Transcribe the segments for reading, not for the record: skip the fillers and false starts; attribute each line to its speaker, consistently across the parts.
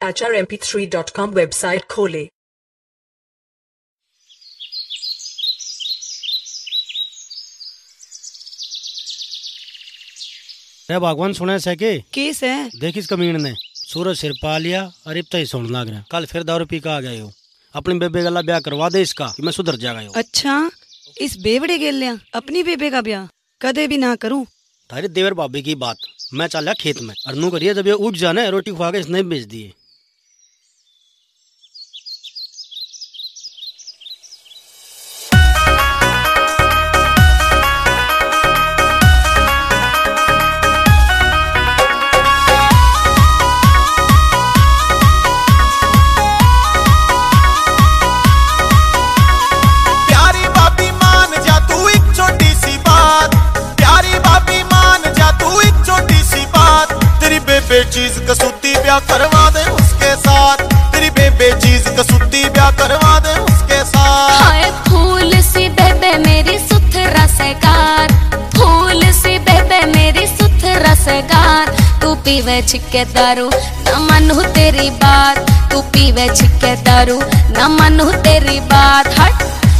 Speaker 1: HRMP3.com website खोले।
Speaker 2: भगवान सुने से के
Speaker 3: केस है।
Speaker 2: देख इस कमीने ने सूरज सिर पा लिया और अब तो ही सुन लग रहा। कल फिर दारू पी का आ गए हो। अपनी बेबे गला ब्याह करवा दे इसका कि मैं सुधर जाएगा।
Speaker 3: अच्छा इस बेवड़े गेल लिया अपनी बेबे का ब्याह कदे भी ना करूं।
Speaker 2: तारी देवर भाभी की बात मैं चल खेत में और नू करिए जब ये उठ जाने रोटी खुआ के इसने बेच दिए।
Speaker 4: चीज कसूती ब्याह करवा दे उसके साथ। तेरी बेबे चीज कसूती ब्याह करवा दे उसके साथ।
Speaker 5: हाय फूल सी बेबे मेरी सुथरा सेगार, फूल सी बेबे मेरी सुथरा सेगार। तू पीवे छिके दारू न मानू तेरी बात, तू पीवे छिके दारू न मानू तेरी बात। हट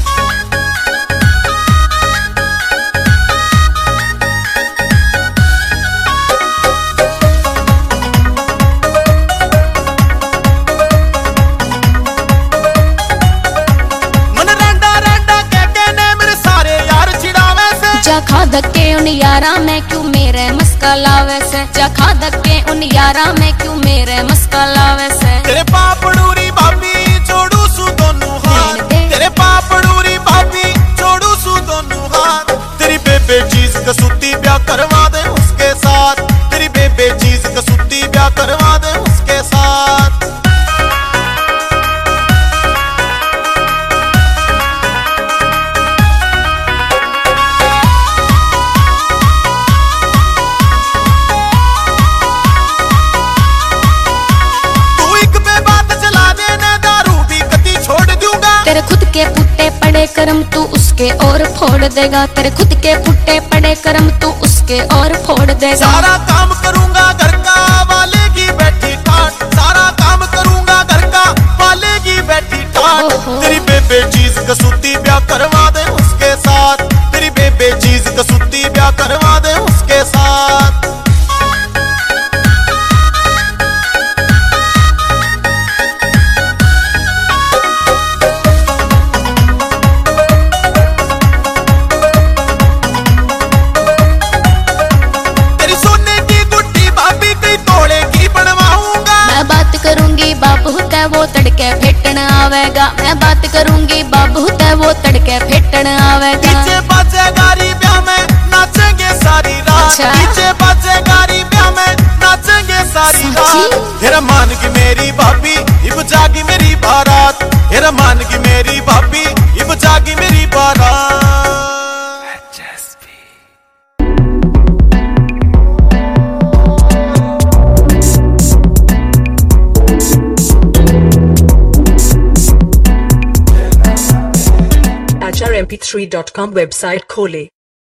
Speaker 5: खा धक्के उन यारा में क्यों मेरे मस्का लावे से, जा खा धक्के उन यारा में क्यों मेरे मस्का लावे से।
Speaker 4: तेरे पापड़ूरी भाभी जोड़ू सू दोनों हाथ, तेरे पापड़ूरी भाभी जोड़ू सू दोनों हाथ। तेरी बेबे चीज कसूती ब्याह करवा दे उसके साथ, तेरी बेबे चीज कसूती ब्याह करवा दे उसके साथ।
Speaker 5: तेरे खुद के पुट्टे पड़े कर्म तू उसके और फोड़ देगा, तेरे खुद के पुट्टे पड़े कर्म तू उसके और फोड़ देगा।
Speaker 4: सारा काम करूंगा घर का वालेगी बैठी ठाट, सारा काम करूंगा घर का वालेगी बैठी ठाट। तेरी बेबे चीज कसूती ब्याह करवा दे उसके साथ, तेरी बेबे चीज कसूती ब्याह करवा दे उसके साथ।
Speaker 5: बाबू ते वो तड़के फेटन आवेगा, मैं बात करूंगी बाबू ते वो तड़के फेटन आवेगा।
Speaker 4: डीजे बाजेगारी ब्याह में नाचेंगे सारी रात, डीजे बाजेगारी ब्याह में नाचेंगे सारी रात। हेरा मान की मेरी भाभी इब जागी मेरी बारात, हेरा मान की मेरी भाभी इब जागी मेरी बारात।
Speaker 1: HRMP3.com वेबसाइट खोले।